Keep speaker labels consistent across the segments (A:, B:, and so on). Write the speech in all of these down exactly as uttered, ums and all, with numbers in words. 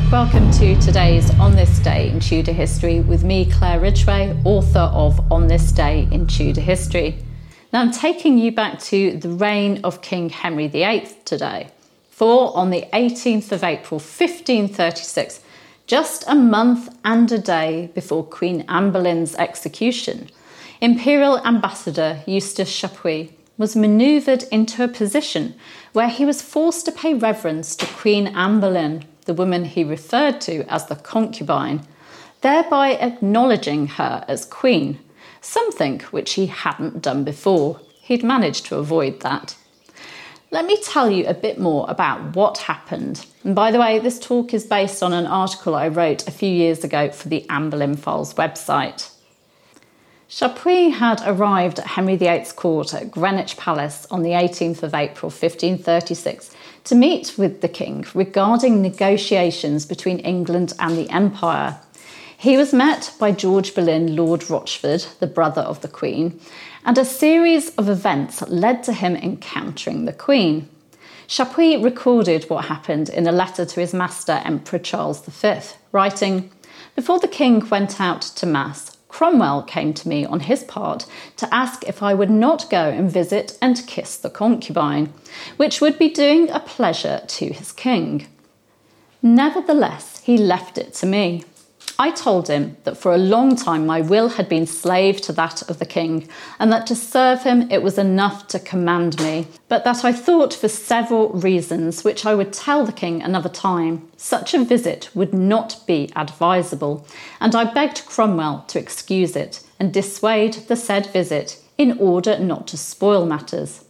A: Welcome to today's On This Day in Tudor History with me, Claire Ridgway, author of On This Day in Tudor History. Now I'm taking you back to the reign of King Henry the Eighth today. For on the eighteenth of April fifteen thirty-six, just a month and a day before Queen Anne Boleyn's execution, Imperial Ambassador Eustace Chapuis was manoeuvred into a position where he was forced to pay reverence to Queen Anne Boleyn, the woman he referred to as the concubine, thereby acknowledging her as queen, something which he hadn't done before. He'd managed to avoid that. Let me tell you a bit more about what happened. And by the way, this talk is based on an article I wrote a few years ago for the Anne Boleyn Files website. Chapuis had arrived at Henry the Eighth's court at Greenwich Palace on the eighteenth of April fifteen thirty-six to meet with the king regarding negotiations between England and the Empire. He was met by George Boleyn, Lord Rochford, the brother of the Queen, and a series of events led to him encountering the Queen. Chapuis recorded what happened in a letter to his master, Emperor Charles the Fifth, writing, "Before the king went out to Mass, Cromwell came to me on his part to ask if I would not go and visit and kiss the concubine, which would be doing a pleasure to his king. Nevertheless, he left it to me. I told him that for a long time my will had been slave to that of the king, and that to serve him it was enough to command me, but that I thought for several reasons, which I would tell the king another time, such a visit would not be advisable, and I begged Cromwell to excuse it and dissuade the said visit in order not to spoil matters."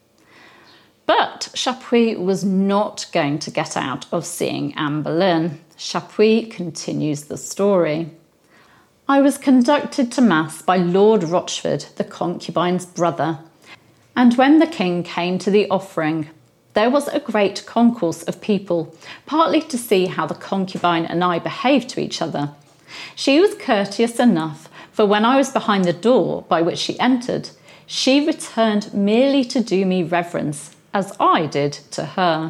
A: But Chapuis was not going to get out of seeing Anne Boleyn. Chapuis continues the story. "I was conducted to Mass by Lord Rochford, the concubine's brother, and when the king came to the offering, there was a great concourse of people, partly to see how the concubine and I behaved to each other. She was courteous enough, for when I was behind the door by which she entered, she returned merely to do me reverence, as I did to her."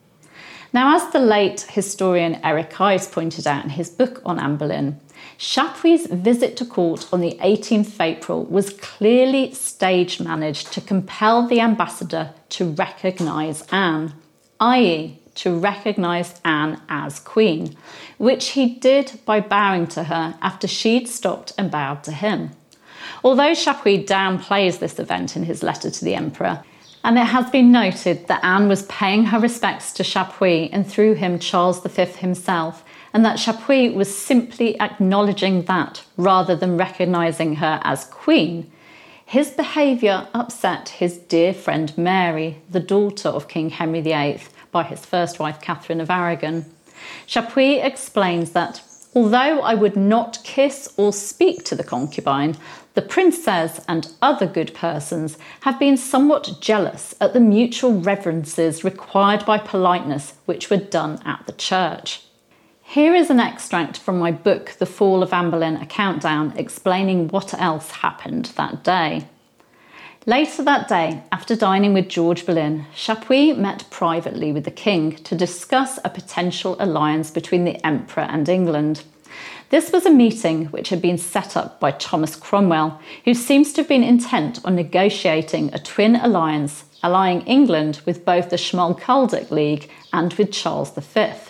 A: Now, as the late historian Eric Ives pointed out in his book on Anne Boleyn, Chapuis' visit to court on the eighteenth of April was clearly stage managed to compel the ambassador to recognise Anne, that is, to recognise Anne as queen, which he did by bowing to her after she'd stopped and bowed to him. Although Chapuis downplays this event in his letter to the emperor, and it has been noted that Anne was paying her respects to Chapuis and through him Charles the Fifth himself, and that Chapuis was simply acknowledging that rather than recognising her as queen, his behaviour upset his dear friend Mary, the daughter of King Henry the Eighth, by his first wife Catherine of Aragon. Chapuis explains that, "Although I would not kiss or speak to the concubine, the princess and other good persons have been somewhat jealous at the mutual reverences required by politeness which were done at the church." Here is an extract from my book, The Fall of Anne Boleyn: A Countdown, explaining what else happened that day. Later that day, after dining with George Boleyn, Chapuis met privately with the king to discuss a potential alliance between the emperor and England. This was a meeting which had been set up by Thomas Cromwell, who seems to have been intent on negotiating a twin alliance, allying England with both the Schmalkaldic League and with Charles the Fifth.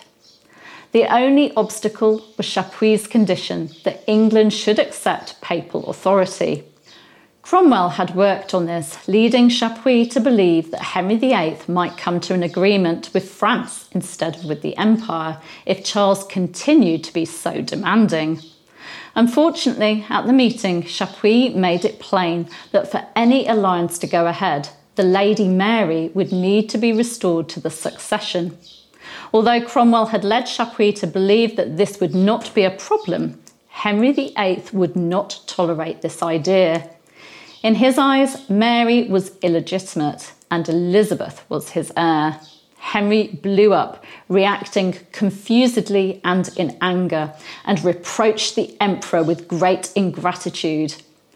A: The only obstacle was Chapuis' condition that England should accept papal authority. Cromwell had worked on this, leading Chapuis to believe that Henry the Eighth might come to an agreement with France instead of with the Empire if Charles continued to be so demanding. Unfortunately, at the meeting, Chapuis made it plain that for any alliance to go ahead, the Lady Mary would need to be restored to the succession. Although Cromwell had led Chapuis to believe that this would not be a problem, Henry the Eighth would not tolerate this idea. In his eyes, Mary was illegitimate and Elizabeth was his heir. Henry blew up, reacting confusedly and in anger, and reproached the emperor with great ingratitude.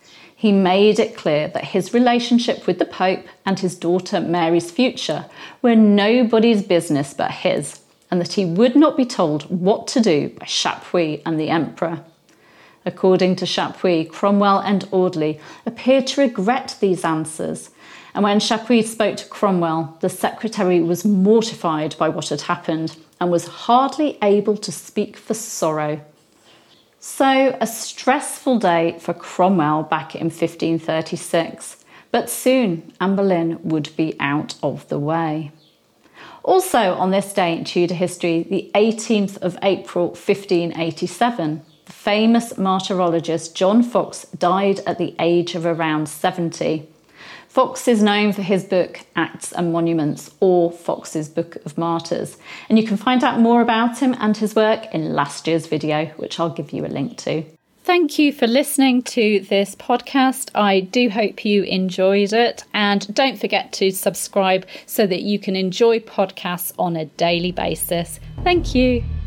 A: He made it clear that his relationship with the Pope and his daughter Mary's future were nobody's business but his, and that he would not be told what to do by Chapuis and the emperor. According to Chapuis, Cromwell and Audley appeared to regret these answers, and when Chapuis spoke to Cromwell, the secretary was mortified by what had happened and was hardly able to speak for sorrow. So, a stressful day for Cromwell back in fifteen thirty-six, but soon Anne Boleyn would be out of the way. Also on this day in Tudor history, the eighteenth of April fifteen eighty-seven, the famous martyrologist John Foxe died at the age of around seventy. Foxe is known for his book Acts and Monuments, or Foxe's Book of Martyrs, and you can find out more about him and his work in last year's video, which I'll give you a link to. Thank you for listening to this podcast. I do hope you enjoyed it, and don't forget to subscribe so that you can enjoy podcasts on a daily basis. Thank you.